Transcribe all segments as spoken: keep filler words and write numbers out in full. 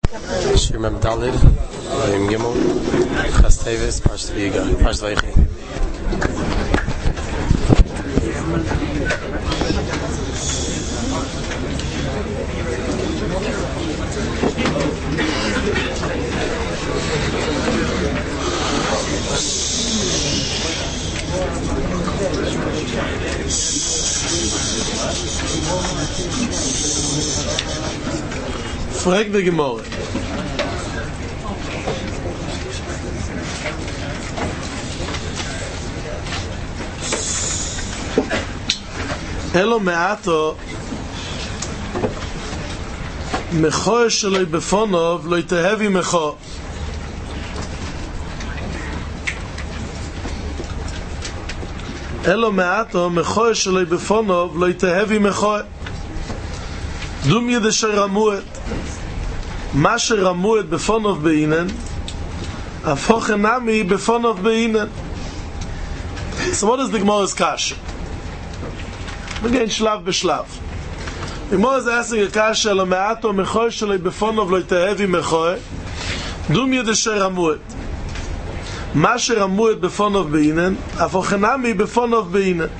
Shir Mem Dalid, Volume Gimel, Chas Tevis, Parshas Vayikra, Parshas Vayechi. Frag the Gemara. Elo me'ato mecho sheloi befonov lo yitehevi mecho. Elo me'ato mecho sheloi befonov lo yitehevi mecho. Dum yedesher ramuet. מה שרמו את בפונוב בעינן הפוך נמי בפונוב בעינן. So what is the Gemara's kasha? We're going שלב בשלב. The Gemara is asking a kasha lo me'ato mechoy sheloi בפונוב lo yitehevi mechoy dum yedesher ramuet. מה שרמו את בפונוב בעינן הפוך נמי בפונוב בעינן.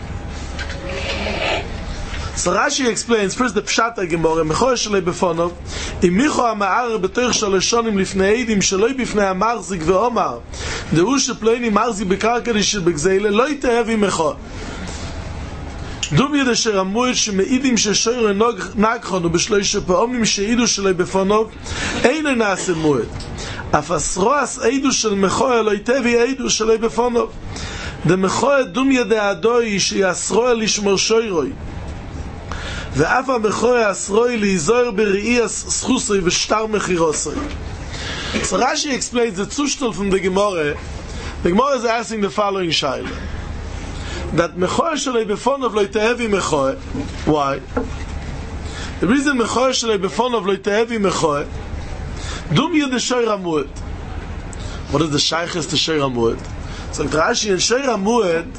So Rashi explains first the pshat Gemara mechoy sheloi befonov imicho amar betoich shaloshonim lifnei edim sheloi bifnei amarzik ve'omar dehu sheploini marzik bekarka shel begzeile lo yitehevi mecho dum yedesher amuet shemeidim sheshoyre nagchon ubeshloishe pe'omim sheidu sheloi befonov eino nase muet af asroas eidu shel mechoy lo yitehevi eidu sheloi befonov the mechoy dum yedeadoi sheyasroa lishmor shoyroi ואף המכוי אסרוי להיזור בראי הסחוסוי ושטר מחירוסוי. So Rashi explains the Zustand from the Gemara. The Gemara is asking the following shaila. That mechoy sheloi befonov lo yitehevi mechoy. Why? The reason mechoy sheloi befonov lo yitehevi mechoy dum yedesher ramuet. What is the shayches to Shei Ramuet? So Rashi in Shei Ramuet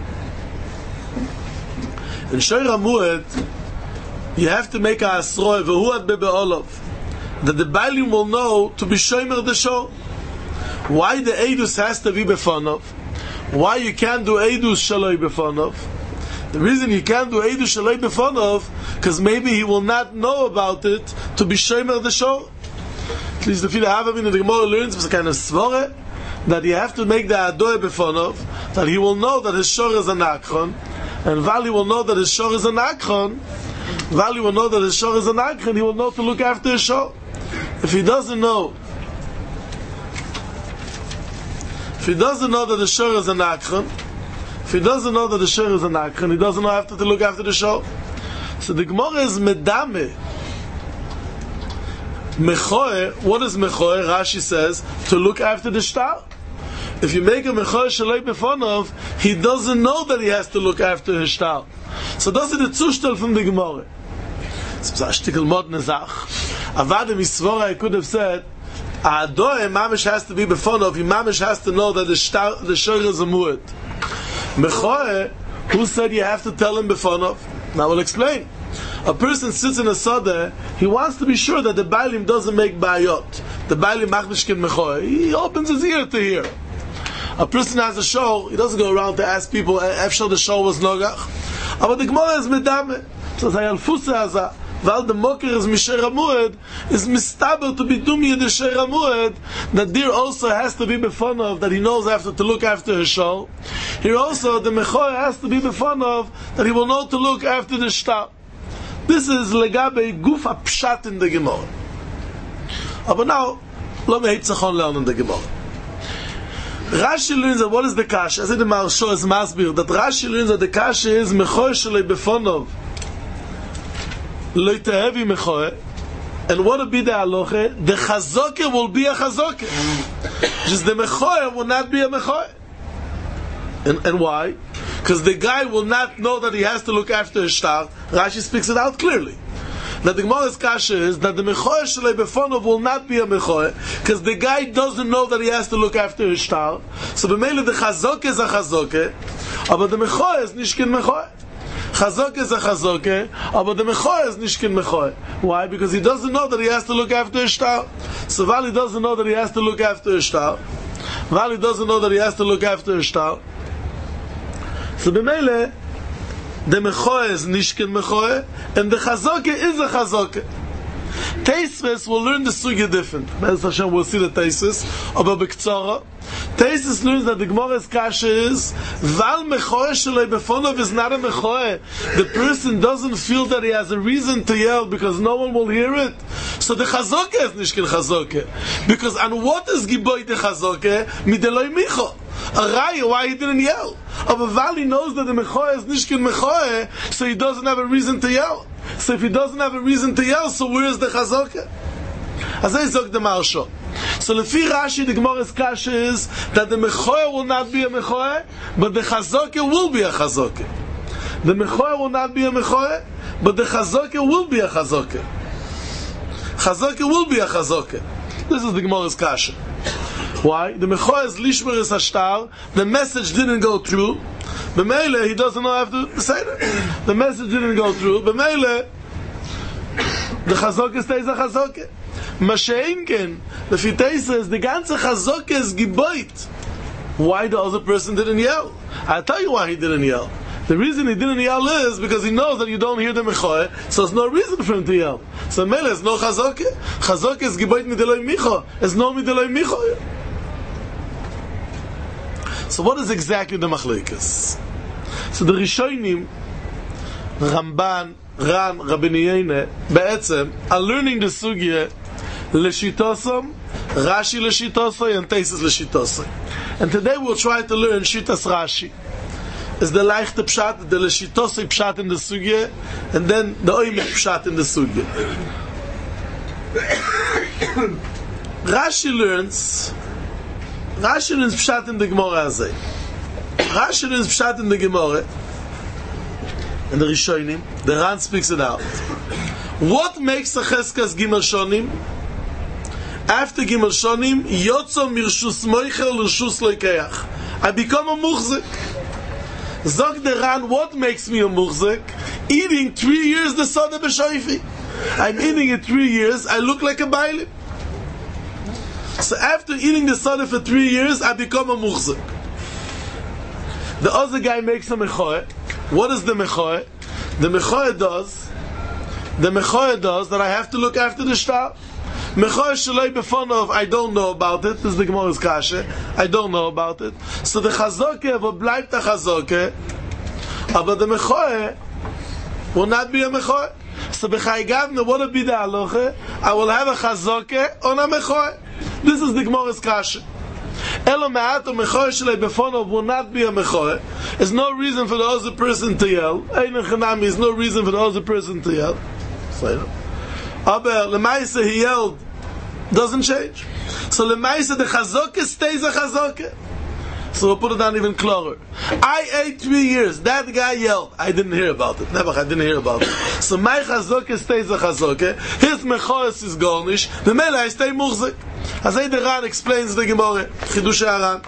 in Shei Ramuet you have to make a asroi v'huad bebe'olov that the Bailim will know to be shomer the show. Why the Eidus has to be befonov? Why you can't do Eidus shaloi befonov? The reason you can't do Eidus shaloi befonov because maybe he will not know about it to be shomer the show. At least the Fila Havavin in the Gemara learns was a kind of svore that you have to make the Adoi befonov that he will know that his shor is an akron and Vali will know that his shor is an akron. Vali will know that his shor is an akron, he will know to look after his shor. If he doesn't know, if he doesn't know that the shor is an akron, if he doesn't know that the shor is an akron, he doesn't know after to look after the shor. So the Gemara is medame. Mechoe, what is mechoe? Rashi says, to look after the shtar. If you make a mechoe sheloi befonov, he doesn't know that he has to look after his shtar. So das ist der Zustand von der Gemara. Es ist ein Stückel modne Sach. Aber the Misvora, I could have said, Adoe, Mamish has to be befonov, Mamish has to know that the shtar, the shor is a muad. Mechoe, who said you have to tell him befonov? Now we'll explain. A person sits in a Sadeh, he wants to be sure that the Bailim doesn't make bayot. The Bailim machmishkin mechoe. He opens his ear to hear. A person has a show, he doesn't go around to ask people, Efshel the show was nogach. Aber the Gemara is medame. So say al-fusa haza, while the mocker is Misher Ramued, is mistaber to be dum yedesher Ramued, that there also has to be befonov, that he knows after to look after his show. Here also, the mechoy has to be befonov, that he will know to look after the shtar. This is legabe guf apshat in the Gemara. Aber now, lo me hitzachon learn in the Gemara. Rashi learns that what is the kasha? As in the Maharsha is masbir, that Rashi learns that the kasha is mechoy sheloi befonov lo yitehevi mechoy, and what will be the halacha? The chazoke will be a chazoke. Just the mechoy will not be a mechoy. And, and why? Because the guy will not know that he has to look after his shtar. Rashi speaks it out clearly. That the Gemara's kasha is that the mechoy sheloi befonov will not be a mechoy because the guy doesn't know that he has to look after his shtar. So b'meila the chazoke is a chazoke, but the mechoy is nishkin mechoy. Chazok is a chazok, but the mechoy is nishkin mechoy. Why? Because he doesn't know that he has to look after his shtar. So while he doesn't know that he has to look after his shtar, while he doesn't know that he has to look after his shtar, so b'meile, the mechoy is nishkin mechoy, and the chazok is a chazok. Teisves will learn the sugya different. Be'ez Hashem will see the Teisves, but b'ktzara. Teisves learns that the Gemara's kasha is Val mechoe sheloi befonov is not a mechoe. The person doesn't feel that he has a reason to yell because no one will hear it. So the chazoke is nishkin chazoke. Because on what is giboy the chazoke? Mideloi micho. A raya, why he didn't yell. But Val he knows that the mechoe is nishkin mechoe, so he doesn't have a reason to yell. So if he doesn't have a reason to yell, so where is the chazoke? As I zog the marsho. So lefi Rashi, the Gemara's kasha is that the mechoe will not be a mechoe, but the chazoke will be a chazoke. The mechoe will not be a mechoe, but the chazoke will be a chazoke. Chazoke will be a chazoke. This is the Gemara's kasha. Why? The mechoe is lishmer is hashtar. The message didn't go through. B'meile, he doesn't know how to say that. The message didn't go through. B'meile, the chazoke stays a chazoke. Masheinken, the Fitei says, the ganze chazoke is giboit. Why the other person didn't yell? I'll tell you why he didn't yell. The reason he didn't yell is because he knows that you don't hear the mechoe, so there's no reason for him to yell. So mele, there's no chazoke. Chazoke is giboit mideloi micho. There's no mideloi micho. So what is exactly the machlekes? So the Rishonim, Ramban, Ran, Rabbeinu Yeine, be'etzem, are learning the sugya l'shitosam, Rashi l'shitosai, and Teisus l'shitosai. And today we'll try to learn Shitas Rashi. Is the leichte pshat, the l'shitosai pshat in the sugya, and then the oimek pshat in the sugya. Rashi learns Rashi learns pshat in the Gemara azay. Rashi learns pshat in the Gemara, and the Rishonim, the Ran speaks it out. What makes a cheskas gimel shonim? After gimel shonim, yotzo mirshus moichel l'rshus loikeach. I become a muchzik. Zog the Ran, what makes me a muchzik? Eating three years the soda b'shoifi. I'm eating it three years, I look like a bailim. So after eating the soda for three years, I become a muchzik. The other guy makes a mechoe. What is the mechoe? The mechoe does, the mechoe does that I have to look after the shtar. Mechoe sheloi befonov, I don't know about it. This is the Gemara's kasha. I don't know about it. So the chazoke will bleibt a chazoke, but the mechoe will not be a mechoe. So b'chai gavne, what will be the halacha? I will have a chazoke on a mechoe. This is the Gemara's kasha. Elo me'ato mechoe sheloi befonov will not be a mechoe. There's no reason for the other person to yell. Ein chanami, there's no reason for the other person to yell. Aber lemaisa he yelled doesn't change. So lemaisa the chazoke stays a chazoke. So we'll put it down even closer. I ate three years. That guy yelled. I didn't hear about it. Never, I didn't hear about it. So my chazoke stays a chazoke. His mechoes is garnish. The mele I stay muchzik. As the Ran explains the Gemara. Chidush Ran.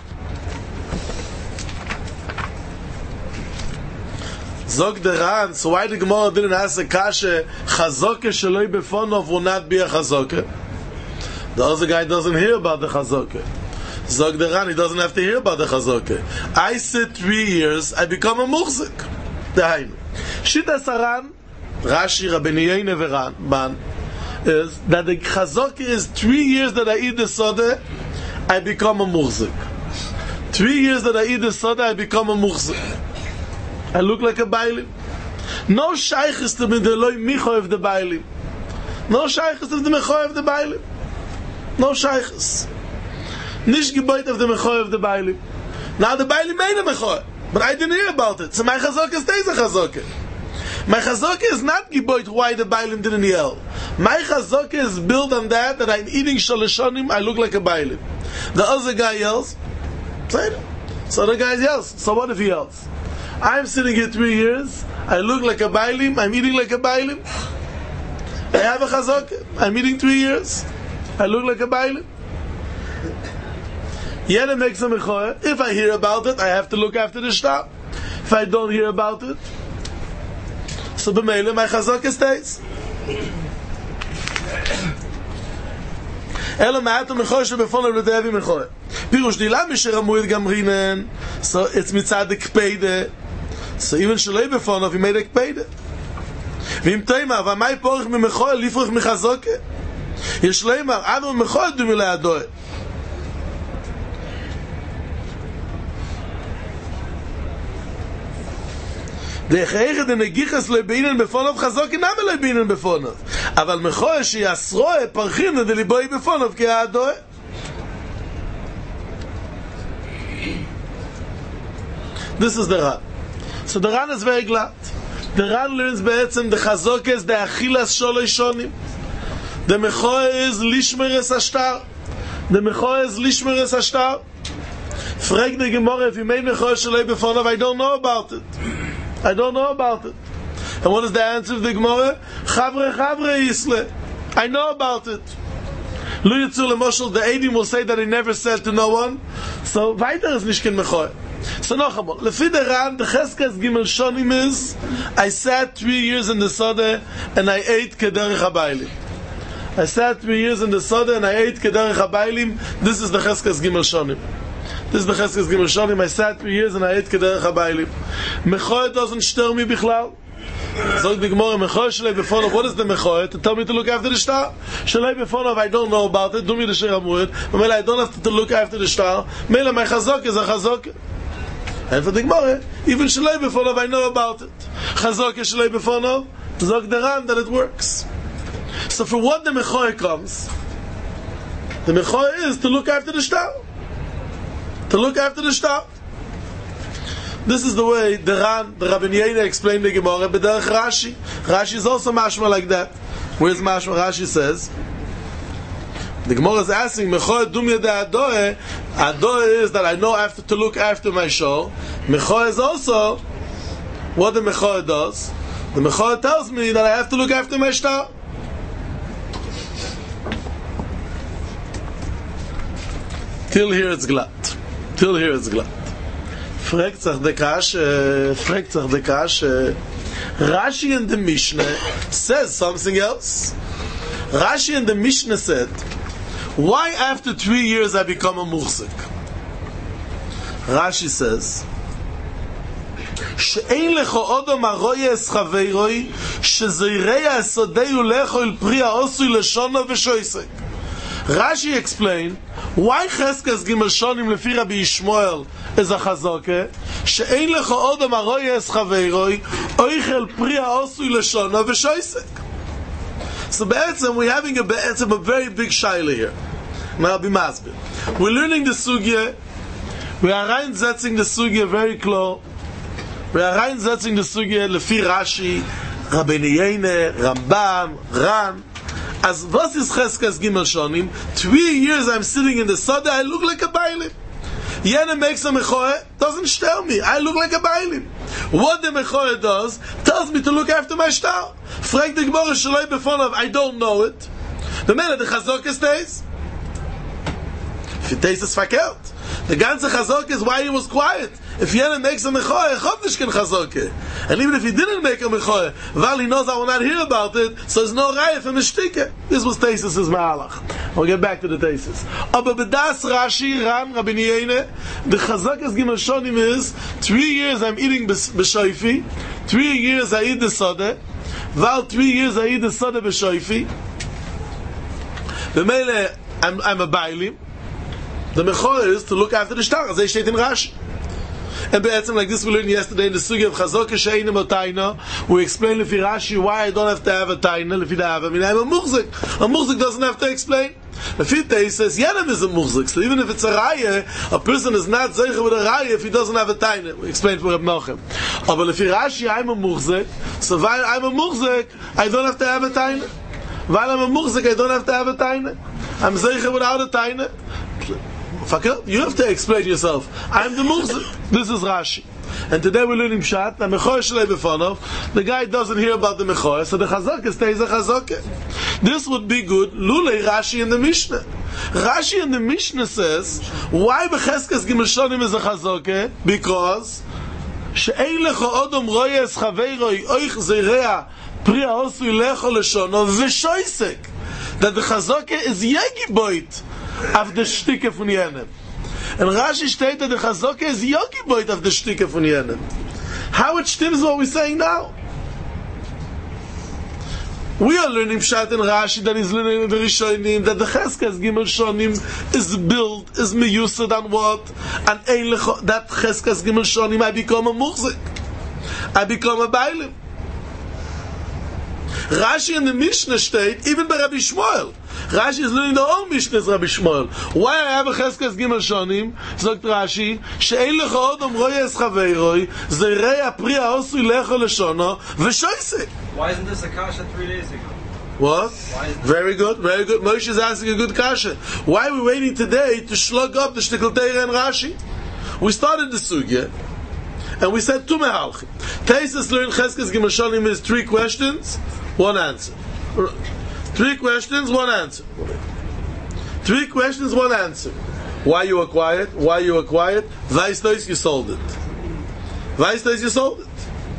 Zog the Ran. So why the Gemara didn't ask a kasha? Chazoke sheloi befonov will not be a chazoke. The other guy doesn't hear about the chazoke. Zog the Ran, he doesn't have to hear about the chazoke. I sit three years, I become a muchzik. Dahainu. Shitas Ran, Rashi, Rabbeinu Yeine, Ran, is that the chazoke is three years that I eat the soda, I become a muchzik. Three years that I eat the soda, I become a muchzik. I look like a bailim. No shaykh is to be the loy micho of the bailim. No shaykh is to be the mecho of the bailim. No shaykh is. Nish geboit of the mechoy of the bailim. Now the bailim made a mechoy, but I didn't hear about it. So my chazoke stays a chazoke. My chazoke is not geboit why the bailim didn't yell. My chazoke is built on that that I'm eating shaloshonim, I look like a bailim. The other guy yells. So the guy yells. So what if he yells? I'm sitting here three years, I look like a bailim, I'm eating like a bailim. I have a chazoke, I'm eating three years, I look like a bailim. Yet makes a mechoe. If I hear about it, I have to look after the shtar. If I don't hear about it, So b'meile my chazaka stays. Ela ma'atam mechoy shebefonav l'devi mechoy. Pirush dila misher amuid gamrinen. So it's mitzad the kpeide. So even shalei befonav he made a kpeide. V'im teima v'amay porich mimechoy lifrich michazaka. Yesh leimar adu mechoy dumi le'adoy. Der Gege de Negichas lebeinen befonov chazok inam lebeinen befonov. Aber mechoy she yasroe parchin de liboy befonov ki adoy. This is the Ran. So the Ran is very glad. The Ran learns be'etzem the chazok is the achilas sholoi shonim. The mechoy is lishmeres ashtar. The mechoy is lishmeres ashtar. Frag the Gemara if you made mechoy sholoi befonov, I don't know about it. I don't know about it. And what is the answer of the Gemara? Chavre chavre yisle. I know about it. Lu yitzul emoshel, the Eidim will say that he never said to no one. So, weiter is nishkin mechoy. So, noch einmal. Lefi der Ran, the Cheskas Gimel Shonim is, I sat three years in the Sodeh, and I ate kederech habaylim. I sat three years in the Sodeh, and I ate kederech habaylim. This is the Cheskas Gimel Shonim. This is the Cheskas Gimel Shonim. I sat three years and I ate kederech habaylim. Mechoy doesn't stir me bichlal. So the Gemara, Mechoy shalei befonov. What is the Mechoy? To tell me to look after the shtar. Shalei befonov, I don't know about it. Do me the shir amuid. But I don't have to look after the shtar. Mela, my chazok is a chazok. And for the Gemara, even shalei befonov, I know about it. Chazok is shalei befonov. Zog the Ran that it works. So for what the Mechoy comes, the Mechoy is to look after the shtar. To look after the shtar. This is the way the Ran, the Rabbi Yehuda explained the Gemara, but the Rashi. Rashi is also mashma like that. Where's mashma? Rashi says, the Gemara is asking, Mechoy dumya de adoe. Adoe is that I know after to look after my show. Mechoy is also what the Mechoy does. The Mechoy tells me that I have to look after my shtar. Till here it's glad. Till here it's glad. Fragt sich the Kash, fragt sich the Kash, Rashi in the Mishnah says something else. Rashi in the Mishnah said, why after three years I become a muhzik? Rashi says, שאין לך אודם הרויה אס חברוי שזיריה הסודאי ולכו אל פרי האוסוי לשונו ושויסק. Rashi explained why Cheskas Gimel Shonim lefi Rabbi Yishmael is a chazoke she'ein lecha odam haroya es chaveiroi oichel pri ha'osui leshono v'shoisek. So be'etzem we're having a be'etzem a very big shaila here. Now I'll be masbir. We're learning the sugya. We are reinsetzing the sugya very close. We are reinsetzing the sugya lefi Rashi, Rabbi Yehuda, Rambam, Ran. As was is Cheskas Gimel Shonim, three years I'm sitting in the Sodeh, I look like a Bailim. Yena makes a Mechoy, doesn't stir me, I look like a Bailim. What the Mechoy does, tells me to look after my shtar. Frag the Gemara Shaloi Befonov, I don't know it. The man at the Chazok stays. If it tastes fakelt. The ganze Chazok is why he was quiet. If Yena makes a Mechoy, Chofnish can Chazok. And even if he didn't make a Mechoy, while he knows I will not hear about it, so there's no Raya for Mishtike. This was Tesis' Ma'alach. We'll get back to the Tesis. Aber Bedas Rashi, Ran, Rabbi Yehuda, the Chazak as Gimel Shonim is, three years I'm eating B'Shoifi, three years I eat the Sodeh, while three years I eat the Sodeh B'Shoifi, the Mele, I'm, I'm a Bailim. The Mechoy is to look after the Shtar, as they state in Rashi. And be'etzem, like this we learned yesterday in the Sugi of Chazok She'enim o Taina, we explained Lefi Rashi why I don't have to have a Taina, Lefi Da'ava, I mean I'm a Muhzik. A Muhzik doesn't have to explain. Lefi Tei says, Yenem is a Muhzik, so even if it's a Raya, a person is not Zeicha with a Raya if he doesn't have a Taina. We explained for Reb Nochem. But Lefi Rashi, I'm a Muhzik, so while I'm a Muhzik, I don't have to have a Taina. While I'm a Muhzik, I don't have to have a Taina. I'm Zeicha without a Taina. You have to explain yourself. I'm the Muhzik. This is Rashi. And today we're learning Pshat. The Mechoy Shalei Befonov. The guy doesn't hear about the Mechoy, so the Chazaka stays a Chazaka. This would be good. Lulei Rashi in the Mishnah. Rashi in the Mishnah says, why Becheskas Gimel Shonim is a Chazaka? Because שאין לך אדם רואה את חברוי אויך זרע פרי העשוי לאכול לשונו ושויסק. That the Chazaka is Yegiboit of the Shtike von Yenem. And Rashi states that the Chazaka is Yegiboit of the Shtike von Yenem. How it stems what we're saying now? We are learning Pshat and Rashi that is learning the Rishonim that the Cheskas Gimel Shonim is built, is meyusad on what? And that Cheskas Gimel Shonim I become a Muchzik. I become a Bailim. Rashi in the Mishnah state, even by Rabbi Shmuel. Rashi is learning the whole Mishnah as Rabbi Shmuel. Why I have a Cheskas Gimel Shonim? Sagt Rashi, she'ein lecha odom roya es chaveiroi, zerei apri ha'osui lecha leshono, v'shoisek. Why isn't this a kasha three days ago? What? Very good, very good. Moshe is asking a good kasha. Why are we waiting today to slug up the Shtikl Teira and Rashi? We started the sugya, and we said two mehalchim. Taisus learned Cheskas Gimel Shonim is three questions, one answer. Three questions, one answer. Three questions, one answer. Why you were quiet? Why you were quiet? Vaistos, you sold it. Vaistos, you sold it.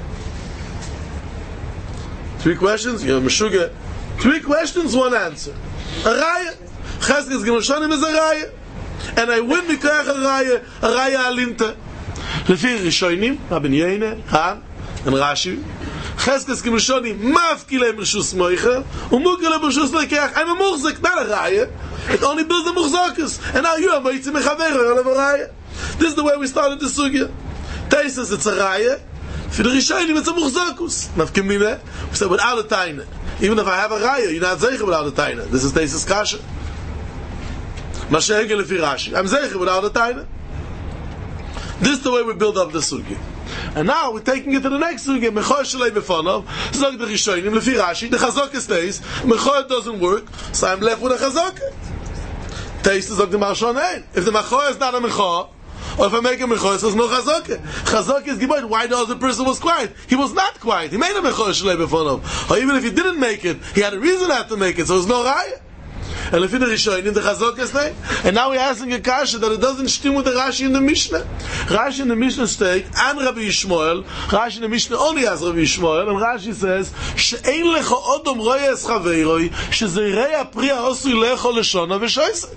Three questions, you're Meshuggah. Three questions, one answer. A raya. Cheskas Gimel Shonim is a raya. And I win because a raya, a raya alinta. Lefi Rishonim, Rabbi Yehuda, Han, and Rashi. Cheskas Gimel Shonim mafkilem reshus moicha, umukilem reshus lekech. I'm a muchzik, not a raya. It only builds the muchzakus. And now you are moitzim mechaver of a raya. This is the way we started the sugya. Taisus, it's a raya. For the Rishonim, it's a muchzakus. Nafkimine, we said without a taina. Even if I have a raya, you're not zeicher without a taina. This is Taisus kasha. Mashehege lefi Rashi. I'm zeicher without a taina. This is the way we build up the sugya. And now we're taking it to the next sugya. Mechoy shalei befonov. Zog the Rishonim lefi Rashi. The chazaka stays. Mechoy doesn't work, so I'm left with a chazaka. Taisus zog the Marshon ein. If the mechoy is not a mechoy, or if I make a mechoy, there's no chazaka. Chazaka is giboid. Why does the person was quiet? He was not quiet. He made a mechoy shalei befonov. Or even if he didn't make it, he had a reason not to make it, so there's no raya. And if in the Rishonim, the Chazaka is name. And now we're asking a kasha that it doesn't stem with the Rashi in the Mishnah. Rashi in the Mishnah state, and Rabbi Yishmael, Rashi in the Mishnah only has Rabbi Yishmael, and Rashi says, she'ein lecha odom roya es chaveiroi, shezirei apri ha'osui lecha leshona v'shoisei.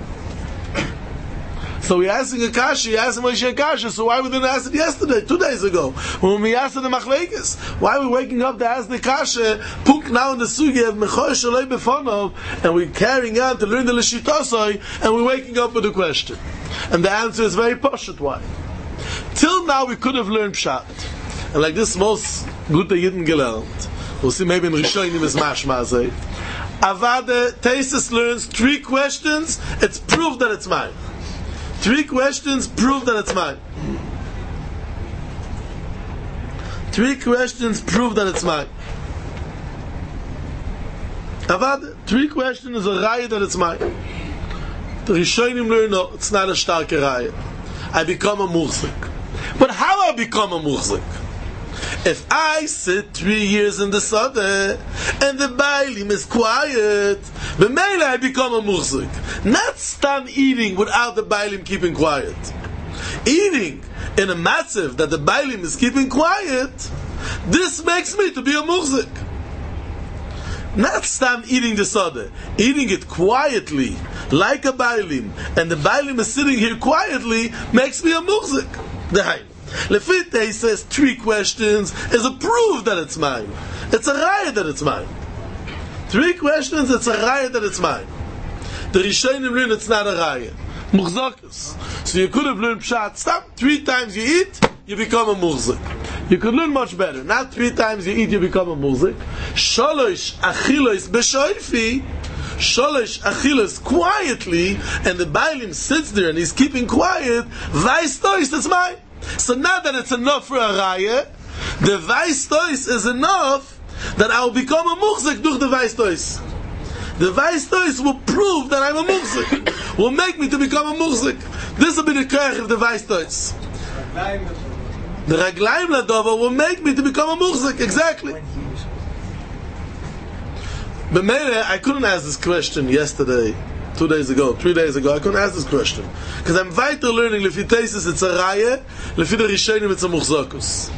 So we're asking a kasha, he asked Moshe a kasha, so why we didn't ask it yesterday, two days ago, when we asked the Machlekes? Why are we waking up to ask the kasha, punk now in the sugi of Mechoy Shalei Befonov, and we're carrying on to learn the Leshitosoi, and we're waking up with a question. And the answer is very poshut. Why? Till now we could have learned Pshat. And like this most good Yidden gelernt. We'll see maybe in Rishonim is mashma zeh. Avada Taisus learns three questions, it's proof that it's mine. Three questions prove that it's mine. Three questions prove that it's mine. Avad, three questions is a raya that it's mine. The Rishonim learn, no, it's not a starke raya. I become a muchzik. But how I become a muchzik? If I sit three years in the Sadeh and the Bailim is quiet, b'meila I become a muchzik. Not stam eating without the Bailim keeping quiet. Eating in a matziv that the Bailim is keeping quiet, this makes me to be a muchzik. Not stam eating the Sadeh, eating it quietly, like a Bailim, and the Bailim is sitting here quietly, makes me a muchzik. The Haim. Lefite says three questions is a proof that it's mine. It's a raya that it's mine. Three questions, it's a raya that it's mine. The Rishonim learn it's not a raya. Muchzakus. So you could have learned Pshat. Stop. Three times you eat, you become a muchzik. You could learn much better. Not three times you eat, you become a muchzik. Shalosh achilos b'shoifi. Shalosh achilos quietly, and the Bailim sits there and he's keeping quiet. Vaistois, that's mine. So now that it's enough for a raya, the Vaistois is enough that I will become a muchzik durch the Vaistois. The Vaistois will prove that I'm a muchzik, will make me to become a muchzik. This will be the kerch of the Vaistois. The Raglaim Ladova will make me to become a muchzik, exactly. But maybe I couldn't ask this question yesterday two days ago, three days ago, I couldn't ask this question. Because I'm weiter learning, lefi Taisus it's a raya, lefi the Rishonim it's a muchzakus.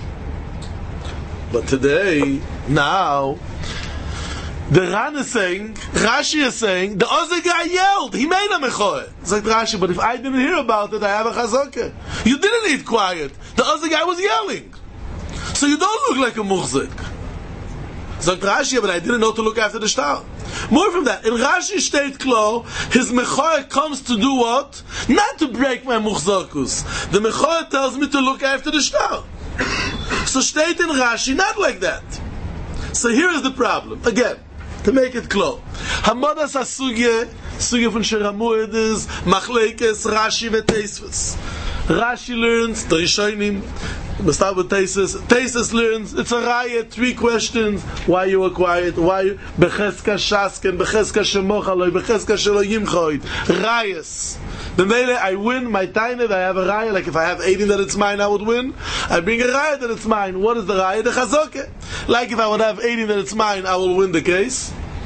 But today, now, the Ran is saying, Rashi is saying, the other guy yelled, he made a mechoeh. It's like Rashi, but if I didn't hear about it, I have a chazokeh. You didn't eat quiet. The other guy was yelling. So you don't look like a muchzik. Sagt Rashi, but I didn't know to look after the shtar. More from that, in Rashi steht klar, his mechoeh comes to do what? Not to break my muchzakus. The mechoeh tells me to look after the shtar. So steht in Rashi, not like that. So here is the problem. Again, to make it clear. Hamadas ha-sugye, sugye von Shiramuid is Machlekes, Rashi ve Teisvus. Rashi learns, the Rishonim, we start with Teisus. Teisus learns, it's a raya, three questions. Why you were quiet? Why you... Becheska shasken, becheska shemochaloi, becheska shelo yimchoid. Rayas. The mele, I win my tiny, I have a raya, like if I have eighteen that it's mine, I would win. I bring a raya that it's mine. What is the raya? The chazokeh. Like if I would have eighteen that it's mine, I will win the case.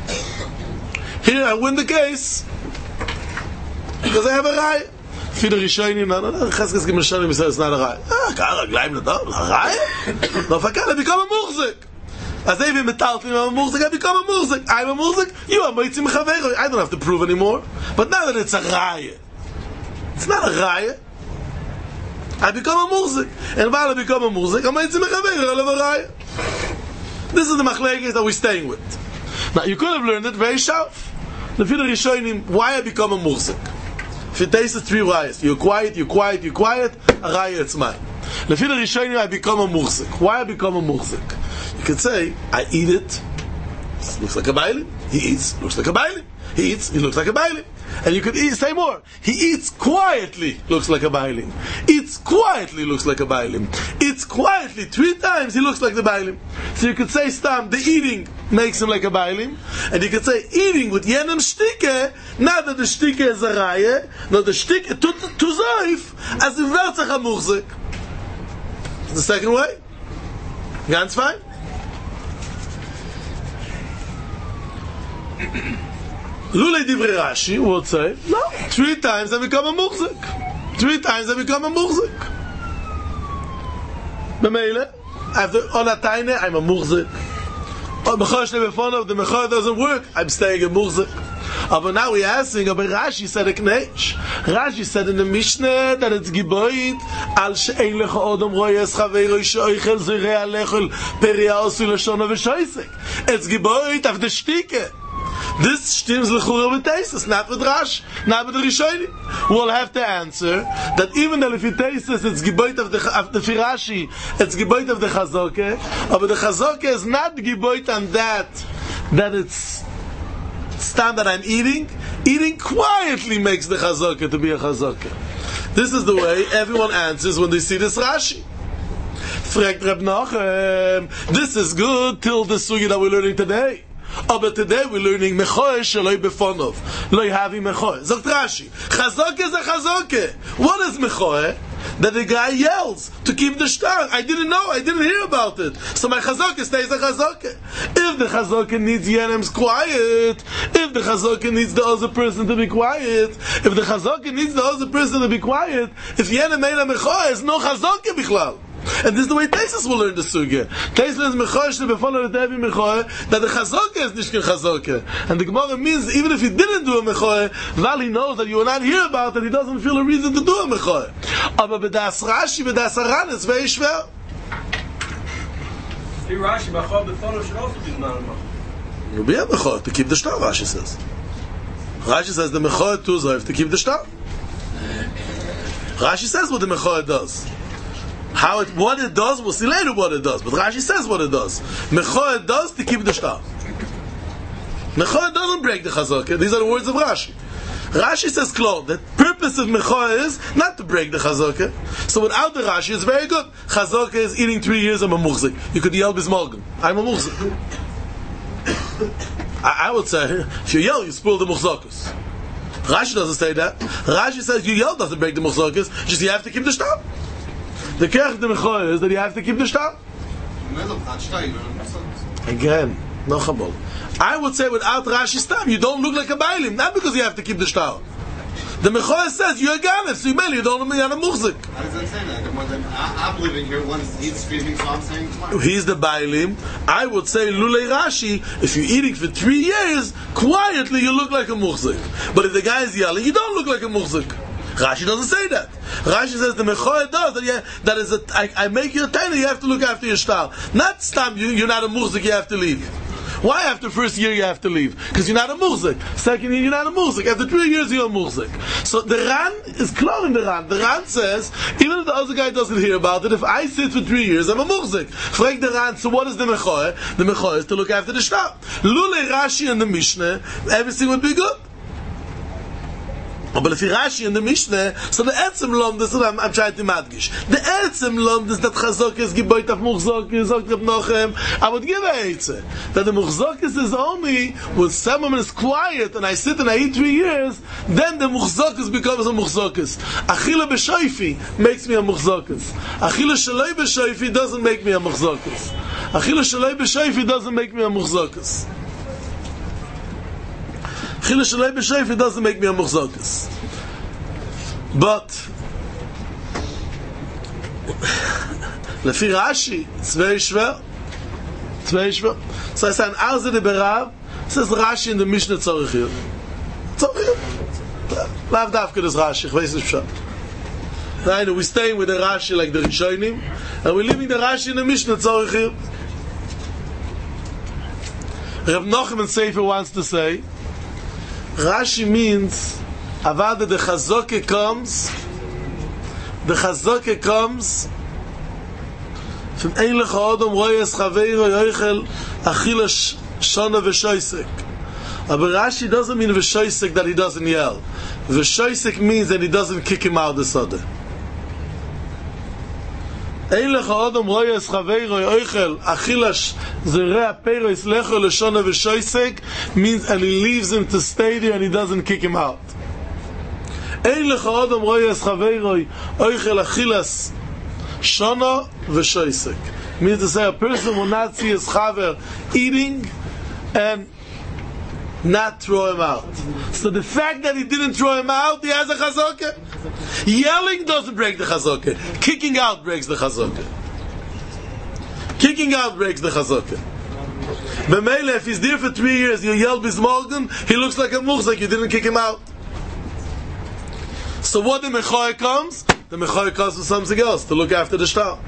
Here I win the case because I have a raya. For the Rishonim, no, no, no, Cheskes Gimel says it's not a raya. Ah, Kara, Gleim, no, a raya? No, for Kara, become a muchzik. As if I'm a talking, I'm a muchzik, I become a muchzik. I'm a muchzik, you are moitzim chaveiro. I don't have to prove anymore. But now that it's a raya, it's not a raya. I become a muzik. And while I become a muzik, I'm moitzim chaveiro, I have a raya. This is the machlekes that we're staying with. Now, you could have learned it very sharp. The Fidel Rishonim, why I become a muzik. If it tastes three rayas, you're quiet, you're quiet, you're quiet, a raya, it's mine. The Fidel Rishonim, I become a muzik. Why I become a muzik? You could say, I eat it, it looks like a bailim. He eats, looks like a bailim. He eats, he looks like a bailim. And you could eat, say more. He eats quietly, looks like a bailim. Eats quietly, looks like a bailim. Eats quietly, three times, he looks like the bailim. So you could say, Stam, the eating makes him like a bailim. And you could say, eating with yenem shtike, not that the shtike is a raya, no, the shtike, to, to zoif, as in velzach ha-muchzik. The second way. Ganz fine. Lule divrei Rashi would say, no, three times I become a muchzik. Three times I become a muchzik. B'meile, after on a tiny, I'm a muchzik. On mechosh lebefonov, the mechosh doesn't work, I'm staying a muchzik. But now we're asking, but Rashi said a knech. Rashi said in the Mishnah that it's giboit al she'ein lecha odom royes chaveiro she'oichel zirei alechel peria osu l'shona v'shoisek. It's giboit of the shtike. This stims l'chura with Teisus, not with Rashi, not with the Rishonim. We'll have to answer that even though if it Teisus, it's giboit of the of the Rashi, it's giboit of the Chazokeh, but the Chazokeh is not giboit on that that it's stand that I'm eating. Eating quietly makes the Chazokeh to be a Chazokeh. This is the way everyone answers when they see this Rashi. Fragt Reb Nachem, this is good till the sugi that we're learning today. Oh, but today we're learning mechoeh sheloi befonov, lo yavi mechoeh. Zogt Rashi, chazokeh is a chazokeh. What is mechoeh? That the guy yells to keep the shtar. I didn't know, I didn't hear about it. So my chazokeh stays a chazokeh. If the chazokeh needs yenem's quiet, if the chazokeh needs the other person to be quiet, if the chazokeh needs the other person to be quiet, if yenem made a mechoeh, it's no chazokeh bichlal. And this is the way Teisus will learn the sugya. Teisus learns mechosh before the Devi mechoeh that the chazokeh is nishkin chazokeh, and the Gemara means even if he didn't do a mechoeh, while he knows that you will not hear about it, he doesn't feel a reason to do a mechoeh. Aber b'das Rashi b'das Aran it's very schwer. The Rashi mechoeh before should also be not a mechoeh. You'll be a mechoeh to keep the shtar. Rashi says. Rashi says the mechoeh too is to keep the shtar. Rashi says what the mechoeh does. How it, what it does, we'll see later what it does. But Rashi says what it does. Mechoeh does to keep the shtar. Mechoeh doesn't break the chazokeh. These are the words of Rashi. Rashi says, Klo, the purpose of mechoeh is not to break the chazokeh. So without the Rashi, it's very good. Chazokeh is eating three years, I'm a muchzik. You could yell bismorgen. I'm a muchzik. I, I would say, if you yell, you spoil the muchzokus. Rashi doesn't say that. Rashi says you yell doesn't break the muchzokus, just you have to keep the shtar. The kerch the mechoeh is that you have to keep the shtar. Again, No chabol. I would say without Rashi Stam, you don't look like a Bailim, not because you have to keep the shtar. The Mechoah says you're a Ganef, so you really don't look like a Muchzik. How does that say that? I'm living here, once he's screaming, so I'm saying tomorrow. He's the Bailim. I would say Lulei Rashi, if you're eating for three years, quietly you look like a Muchzik. But if the guy is yelling, you don't look like a Muchzik. Rashi doesn't say that. Rashi says the Mechoah does that. Yeah, that is a. I, I make you a tainer. You have to look after your shtar. Not stam. You, you're not a muhzik. You have to leave. Why after first year you have to leave? Because you're not a muhzik. Second year you're not a muhzik. After three years you're a muhzik. So the Ran is clear in the Ran. The Ran says even if the other guy doesn't hear about it, if I sit for three years I'm a muhzik. Frag the Ran. So what is the Mechoah? The Mechoah is to look after the shtar. Lulei Rashi and the Mishnah, everything would be good. But if you Rashi in the Mishnah, so the Etzem Lom, this is what I'm, I'm trying to madgish. The Etzem Lom, this that Chazok is Geboit of Muchzokis, Zok Reb Nochem, I would give a Eitzeh. That the Muchzokis is only when someone is quiet and I sit and I eat three years, then the Muchzokis becomes a Muchzokis. Achila B'Shoifi makes me a Muchzokis. Achila Shaloi B'Shoifi doesn't make me a Muchzokis. Achila Shaloi B'Shoifi doesn't make me a Muchzokis. Achila Shaloi B'Shoifi doesn't make me a Muchzokis. But Lefi Rashi, it's very schwer. It's very schwer. So I say an Arze de Berav, says Rashi in the Mishnah Tzorich here. Tzorich. Lav Davka is Rashi, ich weiß nicht schon. Nein, we're staying with the Rashi like the Rishonim, and we're leaving the Rashi in the Mishnah Tzorich here. Reb Nochem Sefer wants to say, Rashi means Avada the Chazoke comes, the Chazoke comes from Ein Lecha Odom Royes Chaveiro Yoichel Achila Shona V'Shoisek. But Rashi doesn't mean V'Shoisek that he doesn't yell. V'Shoisek means that he doesn't kick him out the Sode. Ein Lecha Odom Royes Chaveiro Yoichel Achila Zereh Peros Lecho L'Shona V'Shoisek means and he leaves him to stay there and he doesn't kick him out. Ein lecha adam royes chaveiroi oichel achilas shana v'shoisek. Means to say a person will not see his chaver eating and not throw him out. So the fact that he didn't throw him out, he has a chazokeh. Yelling doesn't break the chazokeh. Kicking out breaks the chazokeh. Kicking out breaks the chazokeh. B'meile, if he's there for three years, you yell bismorgen, he looks like a muchzik, you didn't kick him out. So what the Mechoah comes? The Mechoah comes for something else, to look after the shtar.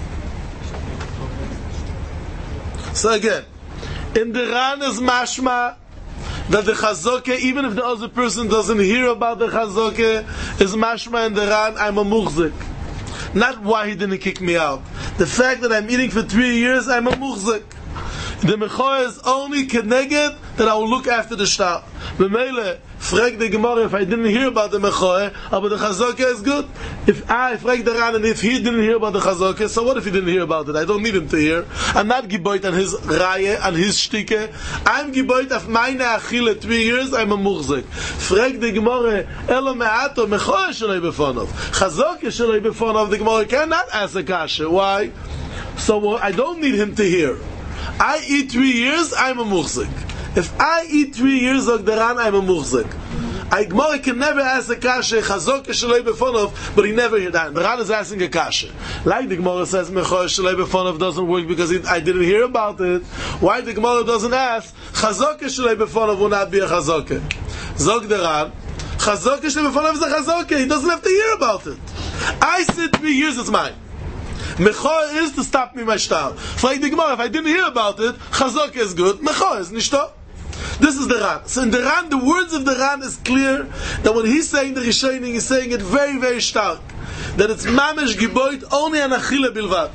So again, in the Ran is mashma that the Chazokeh, even if the other person doesn't hear about the Chazokeh, is mashma in the Ran, I'm a muchzik. Not why he didn't kick me out. The fact that I'm eating for three years, I'm a muchzik. The Mechoah is only keneged that I will look after the shtar. B'meile, frag the Gemara if I didn't hear about the Mechoah, but the Chazokeh is good. If I frag the Ran and if he didn't hear about the Chazokeh, so what if he didn't hear about it? I don't need him to hear. I'm not giboit on his Raye, on his Shtike. I'm giboit of meine Achille three years, I'm a muchzik. Frag the Gemara, Elo me'ato Mechoah shaloi befonov. Chazokeh shaloi befonov, the Gemara cannot ask a kasha. Why? So I don't need him to hear. I eat three years, I'm a muchzik. If I eat three years of the Ran, I'm a muchzik. I Gemara can never ask a kasha, Chazokeh shaloi befonov, but he never heard that. The Ran is asking a kasha. Like the Gemara says, Mechoah shaloi befonov doesn't work because it, I didn't hear about it. Why the Gemara doesn't ask, Chazokeh shaloi befonov will not be a Chazokeh. Zog the Ran, Chazokeh shaloi befonov is a Chazokeh. He doesn't have to hear about it. I sit three years, it's mine. Mechoah is to stop me my shtar. Like the Gemara, if I didn't hear about it, Chazokeh is good, Mechoah is nishto. This is the Ran. So in the Ran, the words of the Ran is clear that when he's saying the Rishonim, he's saying it very, very stark. That it's Mamesh Giboit only an Achille Bilvat.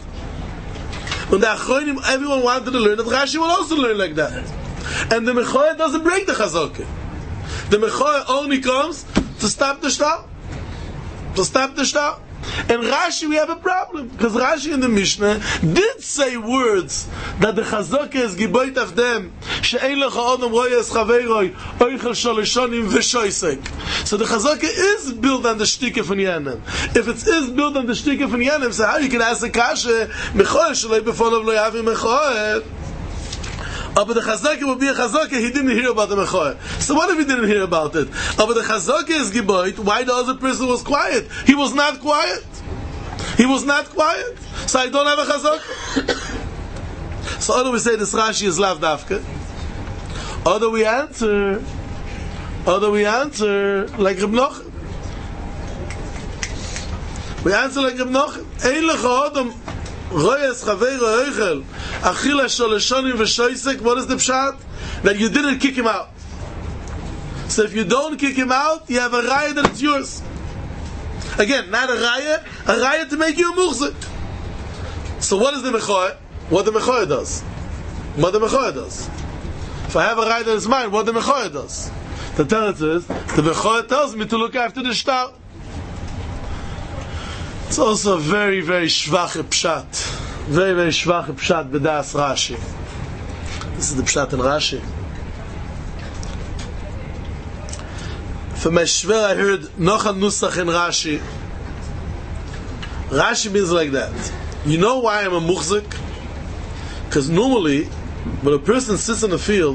When the Achronim, everyone wanted to learn that Rashi will also learn like that. And the Mechoah doesn't break the Chazokeh. The Mechoah only comes to stop the shtar. To stop the shtar. And Rashi, we have a problem because Rashi in the Mishnah did say words that the Chazokeh is giboit of them. She'ein lecha odom royes chaveiroi oichel sholeshonim v'shoisek. So the Chazokeh is built on the shtike von Yanem. If it is built on the shtike von Yanem, so how you can ask the kasha Mechoah shaloi befonov lo yavi Mechoah but the Chazaka would be a Chazaka, he didn't hear about the Mechoyer. So what if he didn't hear about it? But the Chazaka is Giboit, why the other person was quiet? He was not quiet. He was not quiet. So I don't have a Chazaka. So either we say this Rashi is Lav Dafka, or we answer, or we answer like Reb Nochim. We answer like Reb Nochim. Ein lecha Adam royes chaveiro eichel achila sholeshonim v'shoisek. What is the pshat? That you didn't kick him out. So if you don't kick him out, you have a raya that it's yours. Again, not a raya, a raya to make you a muhzik. So what is the mechoy? What the mechoy does? What the mechoy does? If I have a raya that is mine, what the mechoy does? The teretz is, the mechoy tells me to look after the shtar. It's also a very, very shvache pshat. Very, very shvache pshat b'das Rashi. This is the pshat in Rashi. From my shver I heard Nocha Nusach in Rashi. Rashi means like that. You know why I'm a muhzik? Because normally, when a person sits in the field,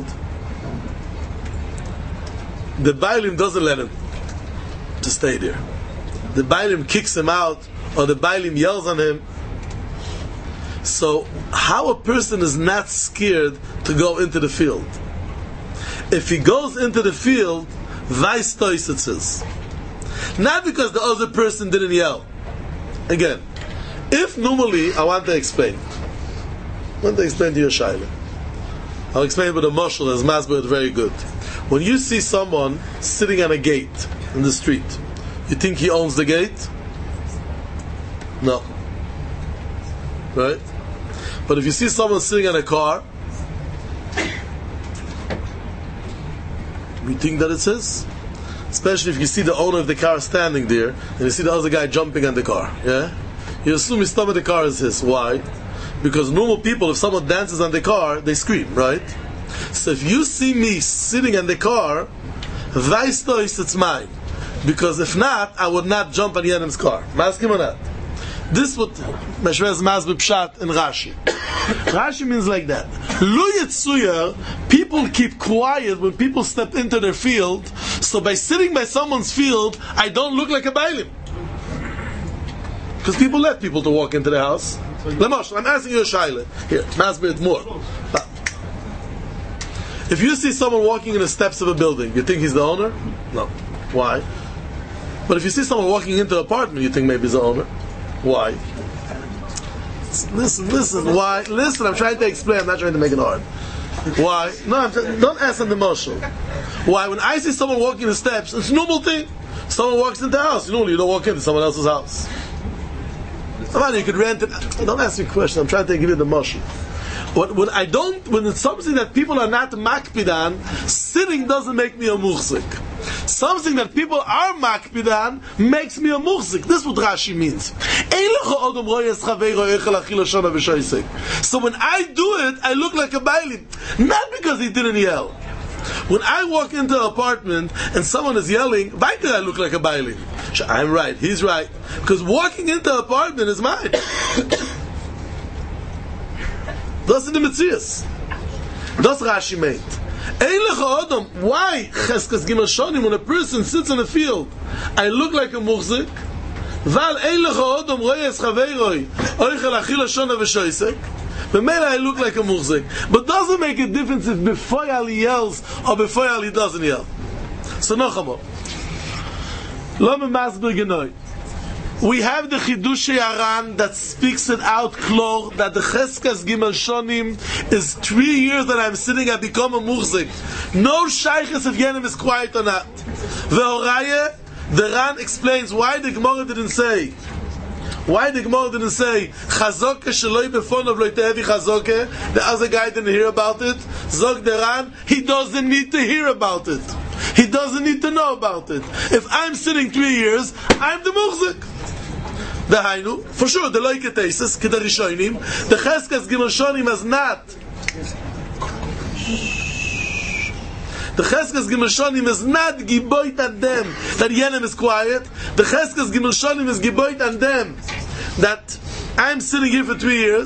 the Bailim doesn't let him to stay there. The Bailim kicks him out, or the Bailim yells on him. So, how a person is not scared to go into the field? If he goes into the field, Vais tois it says. Not because the other person didn't yell. Again, if normally, I want to explain. I want to explain to you, Shaila. I'll explain with a mashal as Masber is very good. When you see someone sitting on a gate in the street, you think he owns the gate? No. Right? But if you see someone sitting in a car, you think that it's his? Especially if you see the owner of the car standing there, and you see the other guy jumping on the car. Yeah? You assume his stomach of the car is his. Why? Because normal people, if someone dances on the car, they scream, right? So if you see me sitting in the car, Vais tois it's mine. Because if not, I would not jump on Yadim's car. Maskim or not? This would Meshvez Masbe Pshat in Rashi. Rashi means like that. Lu Yitzuyer, people keep quiet when people step into their field, so by sitting by someone's field, I don't look like a Bailim. Because people let people to walk into the house. Lamosh, I'm asking you a shaila. Here, Masbe it more. If you see someone walking in the steps of a building, you think he's the owner? No. Why? But if you see someone walking into an apartment, you think maybe he's the owner. Why? Listen, listen, why? Listen, I'm trying to explain, I'm not trying to make it hard. Why? No, I'm just, don't ask them the moshel. Why? When I see someone walking the steps, it's a normal thing. Someone walks into the house, you know, you don't walk into someone else's house. You could rent it. Don't ask me a question, I'm trying to give you the moshel. When, when I don't, when it's something that people are not makpidan, sitting doesn't make me a muhzik. Something that people are makpidan makes me a muhzik. This is what Rashi means. So when I do it, I look like a bailim. Not because he didn't yell. When I walk into an apartment and someone is yelling, why did I look like a bailim? I'm right, he's right. Because walking into an apartment is mine. That's the Metzias. That's Rashi made. Why Cheskas Gimel Shonim, when a person sits in a field, I look like a muhzik? Val ein lecha odom royes chaveiroi oichel achila shona v'shoisek. B'meila I look like a muhzik. But doesn't make a difference if before he yells or before he doesn't yell. So nochamo. Lo me masber genoi. We have the Chidushei Aran that speaks it out clear that the Cheskas Gimel Shonim is three years that I'm sitting, I become a muhzik. No shaykhs if Yenim is quiet or not. Ve'oraya, the Ran explains why the Gemara didn't say, why the Gemara didn't say, Chazoke sheloi befonov lo tehevi chazoke, the other guy didn't hear about it. Zog the Ran, he doesn't need to hear about it. He doesn't need to know about it. If I'm sitting three years, I'm the muhzik. The Hainu, for sure, the Loike Tesis, Keda Rishonim, the Cheskas Gimel Shonim is not. The Cheskas Gimel Shonim is not Giboit on them, that Yenim is quiet. The Cheskas Gimel Shonim is Giboit on them, that I'm sitting here for three years,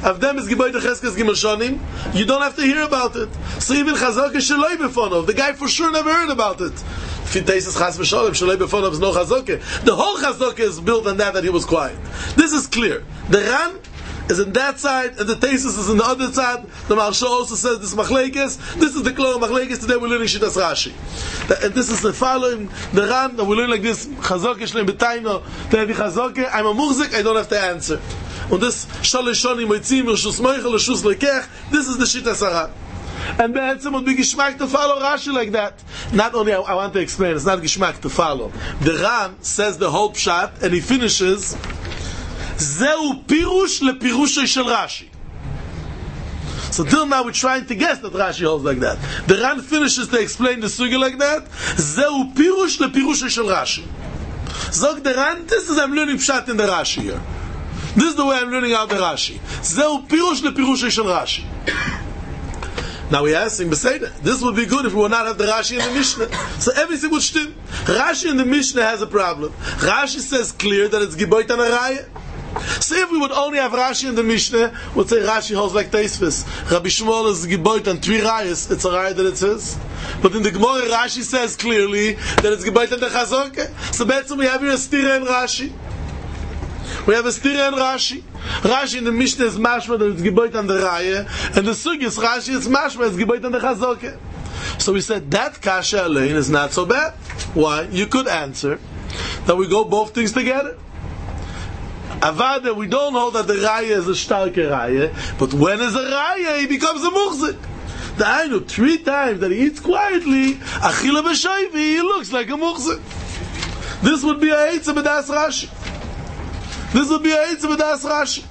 of them is Giboy Cheskes Gimel Shonim, you don't have to hear about it. So even Chazaka Shaloi Befonov, the guy for sure never heard about it. If he tastes Chas V'Sholem, Shaloi Befonov is no Chazaka. The whole Chazaka is built on that, that he was quiet. This is clear. The Ran is in that side, and the Tesis is in the other side. The Maharsha also says this Machlekes. This is the Klor Machlekes. Today we're learning Shittas Rashi. And this is the following, the Ran, and we learn like this, Chazaka Shalem B'Taino, Tevi Chazaka, I'm a Muchzik, I don't have to answer. And this Shalosh Shonim Moitzim, Rishus Moichel, Rishus Lekech, this is the Shittas Ran. And Be'etzim would be Gishmak to follow Rashi like that. Not only, I, I want to explain, it's not Gishmak to follow. The Ran says the whole Pshat, and he finishes, Zeu Pirush le Pirush shel Rashi. So till now we're trying to guess that Rashi holds like that. The Ran finishes to explain the Sugi like that. Zeu Pirush le Pirush shel Rashi. Zog the Ran, this is I'm learning Pshat in the Rashi here. This is the way I'm learning out the Rashi. Zeu Pirush le Pirush shel Rashi. Now we ask him, this would be good if we would not have the Rashi in the Mishnah. So everything would stim. Rashi in the Mishnah has a problem. Rashi says clear that it's Giboit and Araya. So if we would only have Rashi in the Mishnah, we'd say Rashi holds like Teisvis. Rabbi Shmuel is Giboit and three Rayas, it's a Raya that it says. But in the Gemara, Rashi says clearly that it's Giboit and the Chazorke. So basically we have here a Stira and Rashi. We have a Stira and Rashi. Rashi in the Mishnah is mashma that it's Giboit and the Raya, and the Sugis Rashi is mashma it's Giboit and the Chazorke. So we said that Kasha Alein is not so bad. Why? You could answer that we go both things together. Avada, we don't hold that the Raya is a starke Raya, but when is a Raya, he becomes a Muchzik. The Ainu, three times that he eats quietly, Achila B'Shoivi, he looks like a Muchzik. This would be a Eitzah B'das Rashi. This would be a Eitzah B'das Rashi.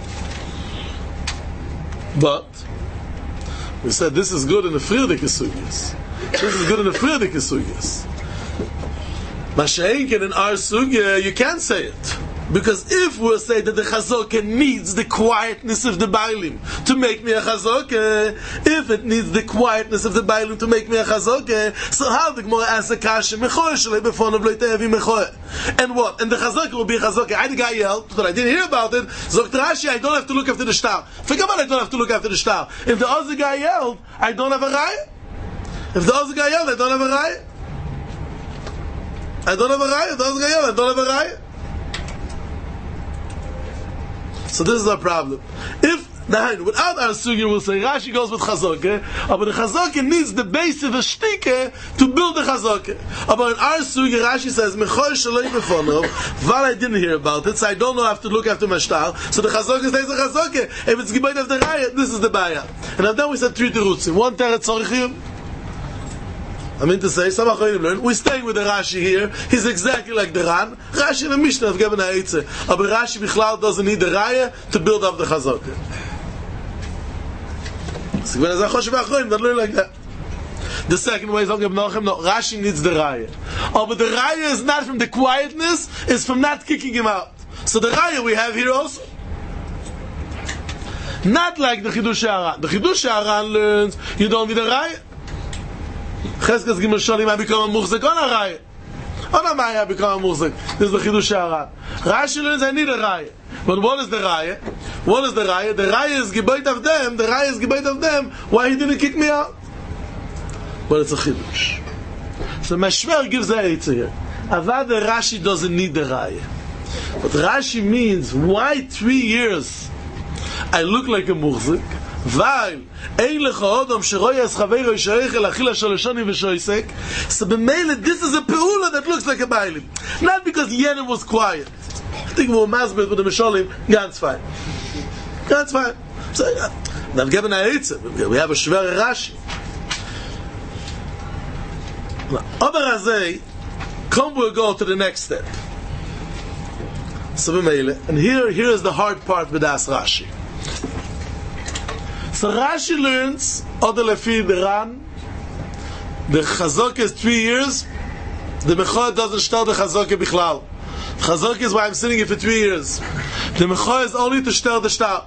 But we said this is good in the Friedrich Sugyas. This is good in the Friedrich Sugyas. Masha'inkin in our Sugya, you can't say it. Because if we'll say that the Chazorke needs the quietness of the Bailim to make me a Chazorke, if it needs the quietness of the Bailim to make me a Chazorke, so how the Gemara asks a Kasha, Mechoy Shalei Befonav Lo Te'evi Mechoy. And what? And the Chazorke will be a Chazorke. I the guy yelled, but I didn't hear about it. Zokt Rashi, I don't have to look after the star. Forget about I don't have to look after the star. If the other guy yelled, I don't have a Raya. If the other guy yelled, I don't have a Raya. I don't have a Raya. If the other guy yelled, I don't have a Raya. So this is our problem. If the without our sugya, we'll say Rashi goes with Chazorke, but the Chazorke needs the base of a shtike to build the Chazorke. But in our sugya, Rashi says Mechoy Shalei Befonov, Val I didn't hear about it, so I don't know I have to look after my shtar. So the Chazorke stays the Chazorke. If it's Gibayt of the Raya, this is the Baya. And then we said three terutzim. One teret tzorichim. I mean to say, some Achonim learn, we're staying with the Rashi here, he's exactly like the Ran. Rashi and the Mishnah have given a Eitzah. But Rashi Bichlal doesn't need the Raya to build up the Chazorke. So when there's a Choshev Achonim, they learn like that. The second way is, okay, no, Rashi needs the Raya. Oh, but the Raya is not from the quietness, it's from not kicking him out. So the Raya we have here also. Not like the Chidush Aran. The Chidush Aran learns, you don't need a Raya. Cheskes Gimel Shonim, I become a Muchzik on a Raya. On a Maya, I become a Muchzik. This is the Chidush Aran. Rashi learns, I need a Raya. But what is the Raya? What is the Raya? The Raya is Gibayt of them. The Raya is Gibayt of them. Why he didn't kick me out? But it's a Chidush. So Mashmer gives the Eitzah here. Avad the Rashi doesn't need the Raya. But Rashi means, why three years I look like a Muchzik? Weil ein lecha odom sheroyas chaveiro yishayich achila shalashoni v'shoisek. So b'meile, this is a peula that looks like a bailim. Not because Yener was quiet. I think we were masbet with the Mishalim. Ganz fine. Ganz fine. So, uh, I've given a Eitzah. We have a Shver Rashi. Other Razei, come we'll go to the next step. So b'meile, and here, here is the hard part with Das Rashi. So Rashi learns, Oda Lefi the Ran, the Chazorke is three years, the Mechoy doesn't start the Chazorke Bichlal. Chazorke is why I'm sitting here for three years. The Mechoy is only to start the star.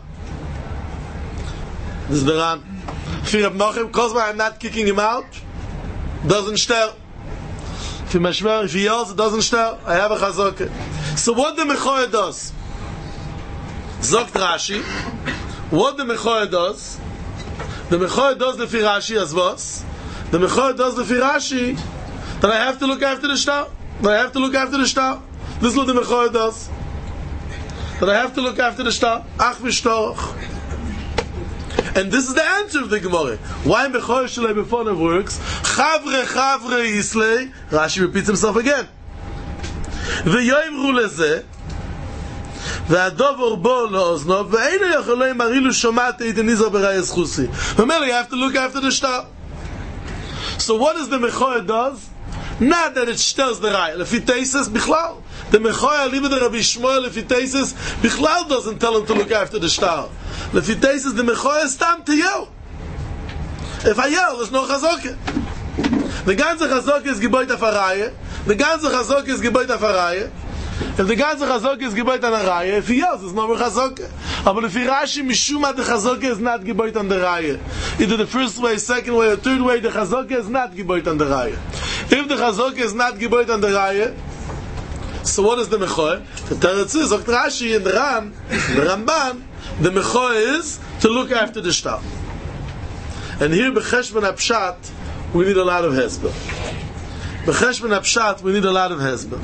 This is the Ran. Fi Rab Nochem, because why I'm not kicking him out, doesn't start. Fi Mashmer, if he yells, it doesn't start. I have a Chazorke. So what the Mechoy does? Zogt Rashi, what the Mechoyer does, the Mechoyer does the Firashi as was, the Mechoyer does the Firashi, that I have to look after the shtar, that I have to look after the shtar. This is what the Mechoyer does. That I have to look after the shtar. Ach v'shtorach. And this is the answer of the Gemara. Why Mechoyer Shalei Befonav works? Chavre Chavre Yislei. Rashi repeats himself again. V'yoimru lezeh. V'adov orbo lo'oznov. V'eino yacholei marilu shomate idenizor b'rayes chusi. Remember, you have to look after the shtar. So what does the Mechoyer does? Not that it tells the Raya. Lefitesis Bichlal. The Mechoyer Liba the Rabbi Shmuel Lefitesis Bichlal doesn't tell him to look after the shtar. Lefitesis the Mechoyer stand to yell. If I yell, there's no Chazokah. The ganze Chazokah is Geboit auf a Raya. The ganze Chazokah is Geboit auf a Raya. If the ganze Chazokah is Geboit on a Raya, if he yells, there's no more Chazokah. But if Rashi Mishuma, the Chazokah is not Geboit on the Raya. Either the first way, second way, or third way, the Chazokah is not Geboit on the Raya. If the Chazokah is not Geboit on the Raya, so what is the Mechoyer? The Teretz is, Okt Rashi and the Ram, the Ramban, the Mechoyer is to look after the shtar. And here, B'cheshben HaPshat, we need a lot of Hezbollah. B'cheshben HaPshat, we need a lot of Hezbollah.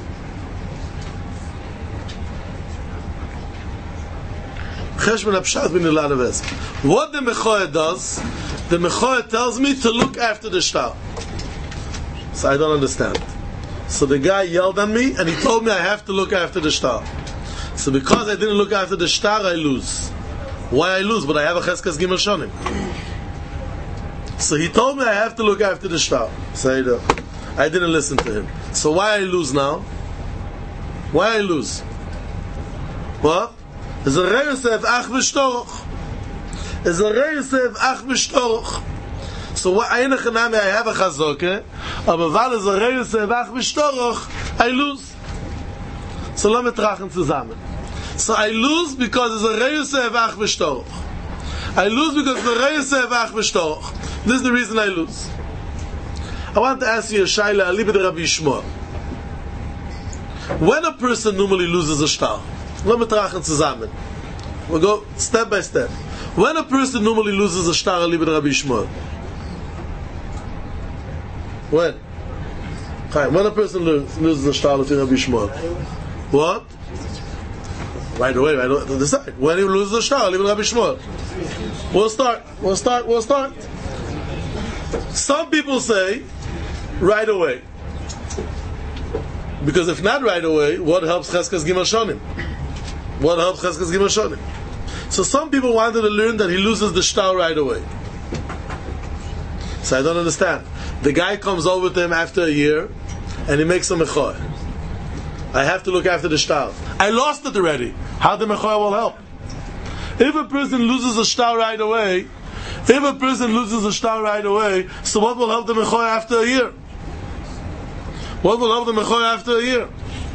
Cheshbon HaPshat, we need a lot of Hezbollah. What the Mechoyer does, the Mechoyer tells me to look after the shtar. So I don't understand. So the guy yelled at me and he told me I have to look after the shtar. So because I didn't look after the shtar, I lose. Why I lose? But I have a Cheskas Gimel Shonim. So he told me I have to look after the shtar. So I didn't listen to him. So why I lose now? Why I lose? What? Is a Reyusev Ach V'Shtorach. Is a Reyusev Ach V'Shtorach. So what I have a Chazokah, but weil es a Reyusev Ach V'Shtorach, I lose. So let me trachen zusammen. So I lose because it's a Reyusev Ach V'Shtorach. I lose because it's a Reyusev Ach V'Shtorach. This is the reason I lose. I want to ask you a Shaila Alibi de Rabbi Shmuel. When a person normally loses a shtar, let me trachen zusammen. We'll go step by step. When a person normally loses a shtar, Alibi de Rabbi Shmuel. When? When a person loses a shtar, Alibi de Rabbi Shmuel. What? Right away, right away. Decide. When he loses a shtar, Alibi de Rabbi Shmuel. We'll start. We'll start. We'll start. Some people say right away. Because if not right away, what helps Cheskas Gimel Shonim? What helps Cheskas Gimel Shonim? So some people wanted to learn that he loses the shtar right away. So I don't understand. The guy comes over to him after a year, and he makes a mechoy. I have to look after the shtar. I lost it already. How the mechoy will help? If a person loses a shtar right away, if a person loses a shtar right away, so what will help the mechoy after a year? What will help the mechoy after a year?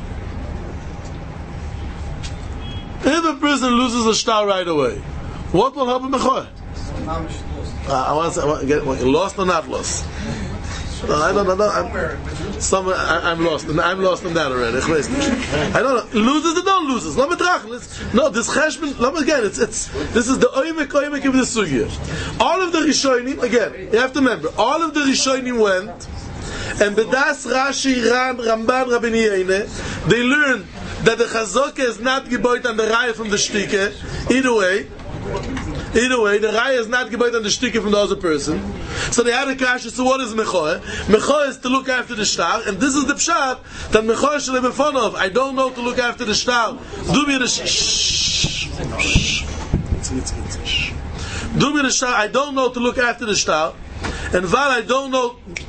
If a person loses a shtar right away, what will help a mechoy? Uh, I want to say, I want to get, lost or not lost? No, I don't know. I'm, somewhere, I, I'm lost. I'm lost in that already. I don't know. Loses or don't loses. Let me try. No, this cheshbon. Let me again. It's it's. This is the oimek oimek of the sugya. All of the rishonim. Again, you have to remember. All of the rishonim went, and Bedas Rashi Ram Ramban Rabbi Yeine, they learned that the chazokah is not geboit on the raya from the shtike. Either way. Either way, the raya is not geboit on the shtike from the other person. So they had a kasha. So what is mechoy? Mechoy is to look after the shtar, and this is the pshat that mechoy shall be fun of. I don't know to look after the shtar. Do me the shh. Do me the shtar. I don't know to look after the shtar, and while I don't know,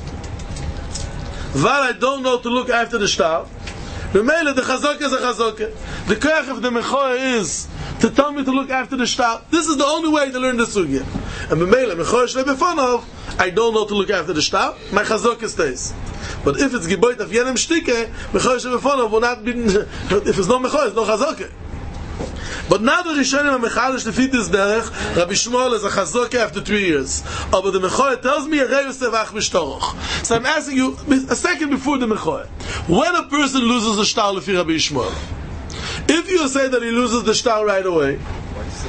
while I don't know to look after the shtar, remember the chazok is a chazok. The koach of the mechoy is to tell me to look after the shtar. This is the only way to learn the sugya. And B'meila, Mechoy Shlei Befonov, I don't know to look after the shtar, my chazokah stays. But if it's geboit of yenem shtike, Mechoy Shlei Befonov will not be, if it's no Mechoy, it's no chazokah. But now the Rishonim are mechalish to fit this derech, Rabbi Shmuel is a chazokah after three years. Oh, but the Mechoy tells me, Rei Yosef Ach V'Shtorach. So I'm asking you, a second before the Mechoy, when a person loses the shtar, Lefi Rabbi Shmuel, if you say that he loses the shtar right away,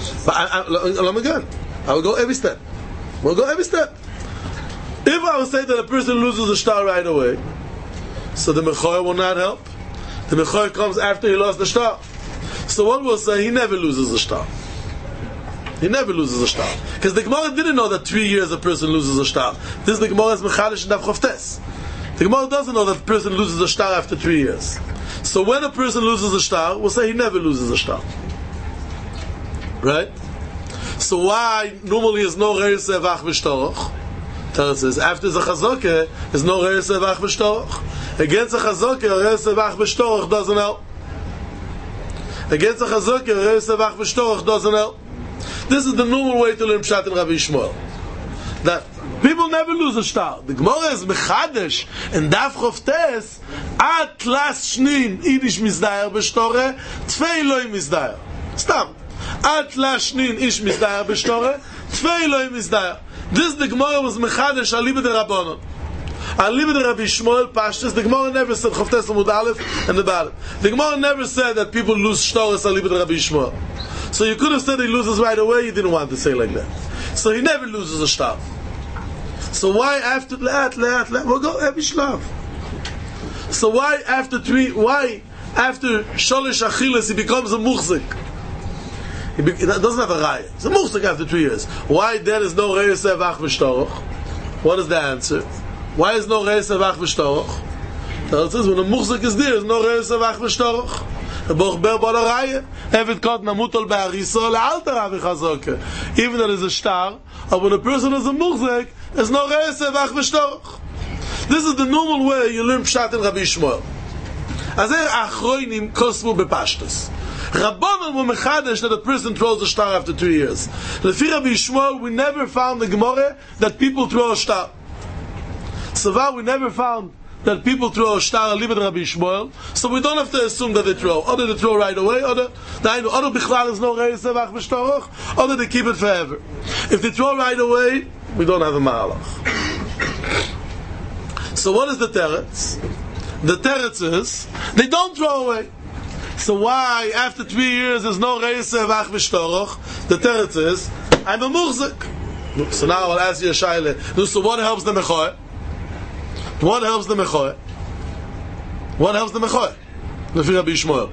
But I, I, let me again. I will go every step. We'll go every step. If I would say that a person loses a star right away, so the Mechoyer will not help. The Mechoyer comes after he lost the star. So one will say he never loses a star. He never loses a star. Because the Gemara didn't know that three years a person loses a star. This is the Gemara's Mechadish and Avchovtes. The Gemara doesn't know that a person loses a star after three years. So when a person loses a star, we'll say he never loses a star. Right? So why normally is no Reis Evach V'Shtorach? Teretz says, after the Chazokeh, is no Reis Evach V'Shtorach. Against the Chazokeh, Reis Evach V'Shtorach doesn't help. Against the Chazokeh, Reis Evach V'Shtorach doesn't help. This is the normal way to learn Pshat in Rabbi Yishmael. That people never lose a star. The Gemara is Mechadesh and Daf Choftes at last Shnin Idish Mizdayer B'Shtore Tfei Loi Mizdayer. Stam. At last Shnin Ish Mizdayer B'Shtore Tfei Loi Mizdayer. This the Gemara was Mechadesh Alibah de Rabbanon. Alibah de Rabbi Yishmael Pashtus. The Gemara never said Choftes Amud Aleph and the Baalib. The Gemara never said that people lose Shtores Alibah de Rabbi Yishmael. So you could have said he loses right away. You didn't want to say like that. So he never loses a shtar. So why after leat leat leat? We'll go every shlav. So why after three? Why after sholish achilas he becomes a muchzik? He, be, he doesn't have a raya. He's a muchzik after three years. Why there is no reis evach v'shtorach? What is the answer? Why is no reis evach v'shtorach? The answer is when a muchzik is there, there's no reis evach v'shtorach. Even though there's a star, or when a person is a muchzik, there's no reis evach v'shtorach. This is the normal way you learn Pshat in Rabbi Yishmael. Azeh achroinim kosmu bepashtus. Rabbanon were mechadesh that a person throws a star after two years. Lefi Rabbi Yishmael, we never found the Gemara that people throw a star. So we never found that people throw a star alibah Rabbi Yishmael, so we don't have to assume that they throw. Or they throw right away, or the other bichlal is no reis evach v'shtorach, or they keep it forever. If they throw right away, we don't have a ma'alach. So what is the teretz? The teretz is they don't throw away. So why after three years there's no reis evach v'shtorach? The teretz is I'm a muchzik. So now I'll ask you a shaila. So what helps the mechoy? What helps the mechoy? What helps the mechoy? Lefi Rabbi Yishmael.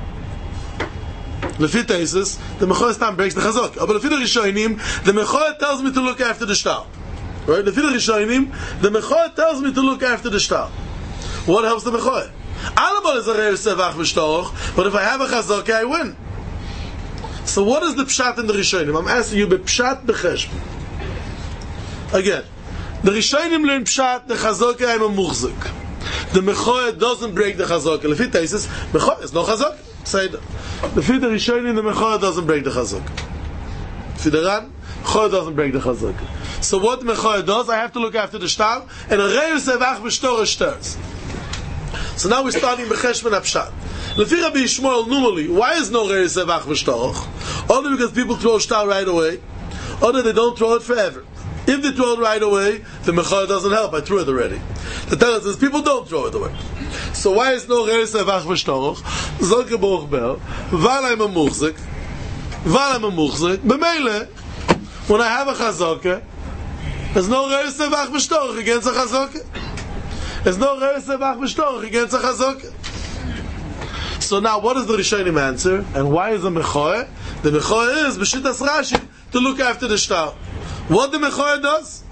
Lefi Teisus, the mechoy stam breaks the chazok. But lefi the Rishonim, the mechoy tells me to look after the shtar. Right? Lefi the Rishonim, the mechoy tells me to look after the shtar. What helps the mechoy? Alabal is a reis evach v'shtorach, but if I have a chazok, I win. So what is the pshat in the Rishonim? I'm asking you, be pshat b'cheshbon. Again. The Rishonim learn Pshat, the Chazokah I'm a muchzik. The Mechoy doesn't break the Chazokah. Lefi Teisus, Mechoy is no Chazokah. Say that. Lefi the Rishonim, the Mechoy doesn't break the Chazokah. Lefi the Ran, Mechoy doesn't break the Chazokah. So what Mechoy does, I have to look after the shtar, and a reis evach v'shtorach stirs. So now we're starting B'cheshbon Pshat. Lefi Rabbi Yishmael, normally, why is no reis evach v'shtorach? Only because people throw shtar right away, or they don't throw it forever. If they throw it right away, the Mechor doesn't help. I threw it already. The Torah says people don't throw it away. So why is no reis evach v'shtorach? Zolke Baruch Ber, Val I'm a muchzik, Val I'm a muchzik, B'meile, when I have a chazokah, there's no reis evach v'shtorach against a chazokah. There's no reis evach v'shtorach against a chazokah. So now what is the Rishonim answer? And why is the Mechor? The Mechor is, B'shitas Rashi, to look after the shtar. What the Mechoy does?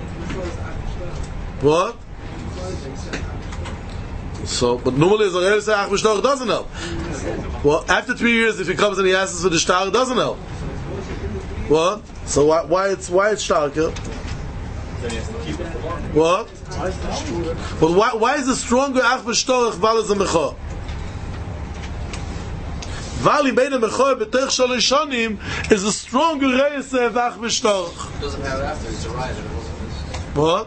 What? So, but normally as a reis evach v'shtorach doesn't help. Well, after three years, if he comes and he asks for the shtar, it doesn't help. What? So why, why it's why it's shtarker? What? Well, why why is the stronger ach v'shtorach val as a Mechoy? Vali bein mechoy betech shalosh shanim is a stronger reis evach v'shtorach. Doesn't have it after it's a riot. What?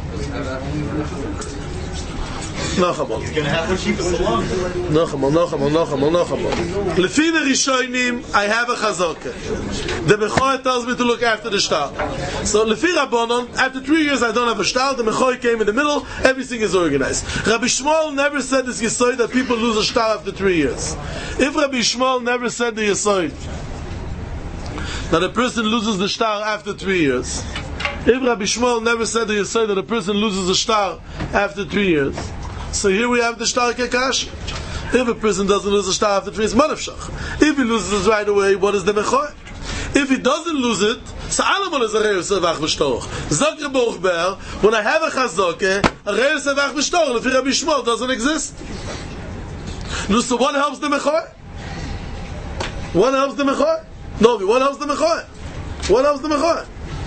Nachamon. He's going to have to keep us along. Nachamon, Nachamon, Nachamon, Nachamon. Lefi the Rishonim, I have a chazokah. The mechoy tells me to look after the shtar. So lefi Rabbanon, after three years I don't have a shtar. The mechoy came in the middle. Everything is organized. Rabbi Shmuel never said this yesod that people lose a shtar after three years. If Rabbi Shmuel never said the yesod that a person loses the star after three years. If Rabbi Shmuel never said to Yisrael that a person loses the star after three years, so here we have the star kekash. If a person doesn't lose the star after three years, manavshach. If he loses it right away, what is the mechoy? If he doesn't lose it, so Alamon is a reir sevach v'shtorach. Zakre Bochber, when I have a chazoke, a reir sevach v'shtorach, if Rabbi Shmuel doesn't exist. No, so what helps the mechoy? What helps the mechoy? No, what helps the mechoy? What helps the mechoy?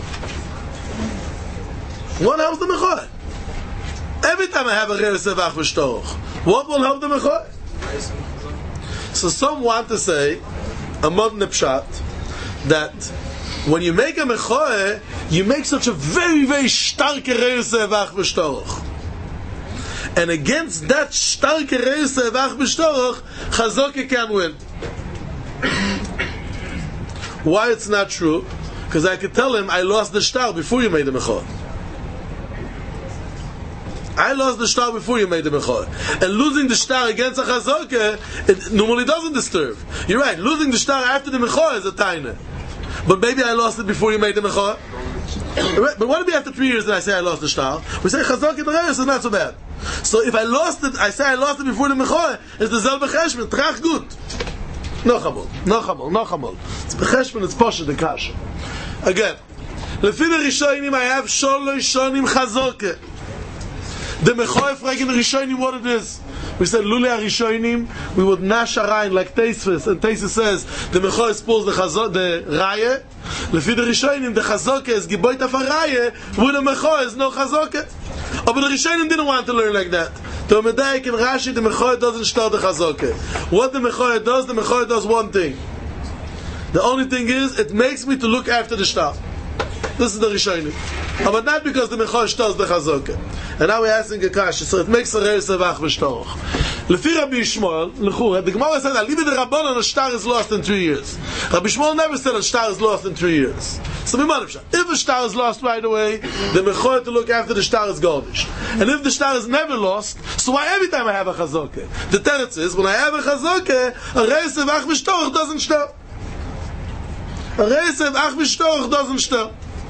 What helps the mechoy? Every time I have a reir sevach v'shtorach, what will help the mechoy? So some want to say, a modern pshat, that when you make a mechoe, you make such a very, very starke reir sevach v'shtorach. And against that starke reir sevach v'shtorach, chazoke can win. Why it's not true? Because I could tell him, I lost the shtar before you made the mechoe. I lost the shtar before you made the mechoe. And losing the shtar against a chazoke, it normally doesn't disturb. You're right, losing the shtar after the mechoe is a taina. But maybe I lost it before you made the mechoah. But what if after three years that I say I lost the shtar? We say chazak in the reis is not so bad. So if I lost it, I say I lost it before the mechoah, it's the zelbe cheshbon, trach gut. No chamol, no chamol, no chamol. It's becheshbon, it's poshet, the kasha. Again, lefi the rishonim I have sholosh shonim chazok. The mechoah fragging the rishonim what it is. We said lule arishonim, we would nash arayin like Teisves, and Teisves says the mechoah spools the chazok, the raya. Lefi the rishonim, the chazok is giboit af raya, with the mechoah is no chazok. Oh, but the rishonim didn't want to learn like that. To Medayik and Rashi, the mechoah doesn't start the chazok. What the mechoah does, the mechoah does one thing. The only thing is, it makes me to look after the shtar. This is the rishonim. Oh, but not because the mechoah starts the chazok. And now we're asking a kasha, so it makes a reir sevach v'shtorach. Lefi Rabbi Shmuel, lechura, the Gemara said, "Alibi the Rabbanon, a shtar is lost in three years." Rabbi Shmuel never said a shtar is lost in three years. So if a shtar is lost right away, the mechoah to look after the shtar is garnished. And if the shtar is never lost, so why every time I have a chazokeh? The teretz is, when I have a chazokeh, a reir sevach v'shtorach doesn't stir. A reir sevach v'shtorach doesn't stir.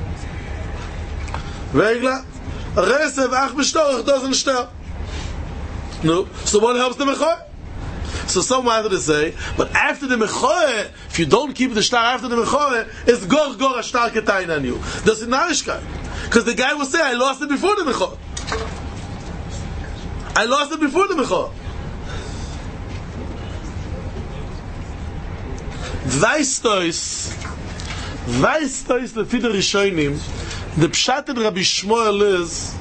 Very glad. A reir sevach v'shtorach doesn't stir. No. So what helps the mechoah? So some wanted to say, but after the mechoah, if you don't keep the shtar after the mechoah, it's gor gor a shtar ketayin on you. That's in Narishkai. Because the guy will say, I lost it before the mechoah. I lost it before the mechoah. Vaistois, Vaistois lefi the Rishonim, the pshat in Rabbi Shmuel is,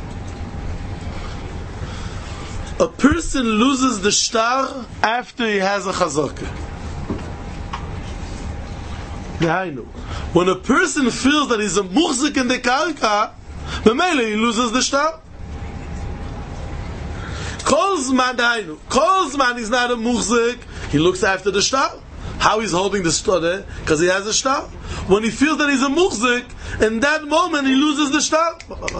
a person loses the shtar after he has a chazokah. When a person feels that he's a muhzik in the karka, b'meile he loses the shtar. Kol zman dainu. Kol zman he's not a muhzik, he looks after the shtar. How he's holding the shtar? Because he has a shtar. When he feels that he's a muhzik, in that moment he loses the shtar.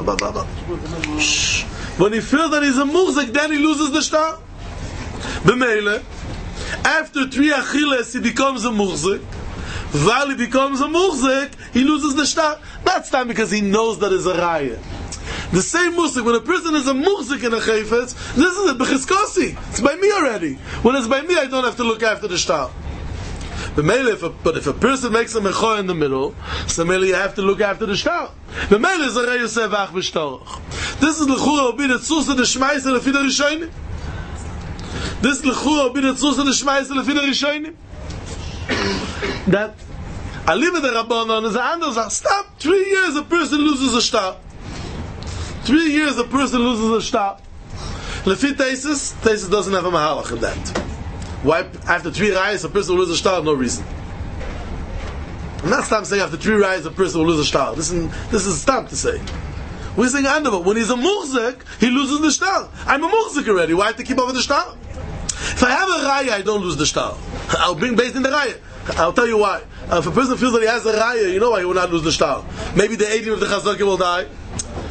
Shh. When he feels that he's a muhzik, then he loses the shtar. B'meile, after three achiles, he becomes a muhzik. While he becomes a muhzik, he loses the shtar. That's time because he knows that is a raya. The same muhzik, when a person is a muhzik in a chayfetz, this is a b'chiskosi. It's by me already. When it's by me, I don't have to look after the shtar. If a, but if a person makes a mechoah in the middle, so maybe you have to look after the shtar. The mele is a reir sevach v'shtorach. This is l'chura obi the tzusa the shmaisa lefi the rishonim. This is l'chura obi the tzusa the shmaisa lefi the rishonim. That aliva the Rabbanon is a anders. Stop. Three years a person loses a shtar. Three years a person loses a shtar. Lefi Teisus, Teisus doesn't have a mahalach in that. Why after three rayas a person will lose a shtar? No reason. I'm not stop saying after three rayas a person will lose a shtar. This is this is stop to say. We're saying another. When he's a muhzik, he loses the shtar. I'm a muhzik already. Why have to keep over the shtar? If I have a raya, I don't lose the shtar. I'll bring based in the raya. I'll tell you why. Uh, if a person feels that he has a raya, you know why he will not lose the shtar. Maybe the eighteen of the chazaka will die.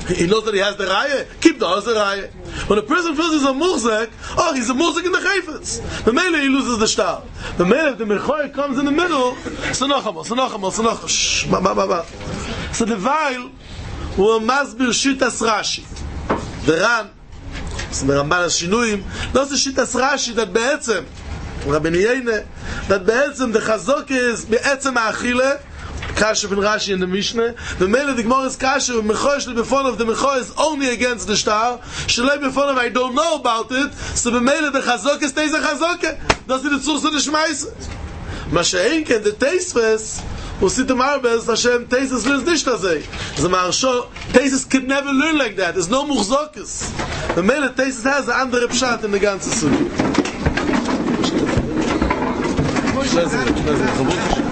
He knows that he has the raya. Keep the other raya. When a person feels he's a muhzek, oh, he's a muhzek in the chayfetz. The mele he loses the shtar. The mele if the mechoy comes in the middle, so nochamal, so nochamal, so nochamal. Shh, ba ba ba ba. So the veil will masbir shitas Rashi. The Ran, so the Ramban Shinuyim, that's the shitas Rashi that be'etzem, Rabbeinu Yeine, that be'etzem the chazok is be'etzem ha'achile. Kasha from Rashi in the Mishnah. The mele the Gemara is Kasha mechoy shel befonav. The mechoy is only against the shtar. Shelei befonav I don't know about it. So the mele the chazok stays a chazok. That's the source of the shmeis. Masha'inken the teisves. We'll see tomorrow. Bez Hashem teisves learns nicht azay. The marsho teisves can never learn like that. There's no muchzokes. The mele teisves has the andere pshat in the ganze sugi.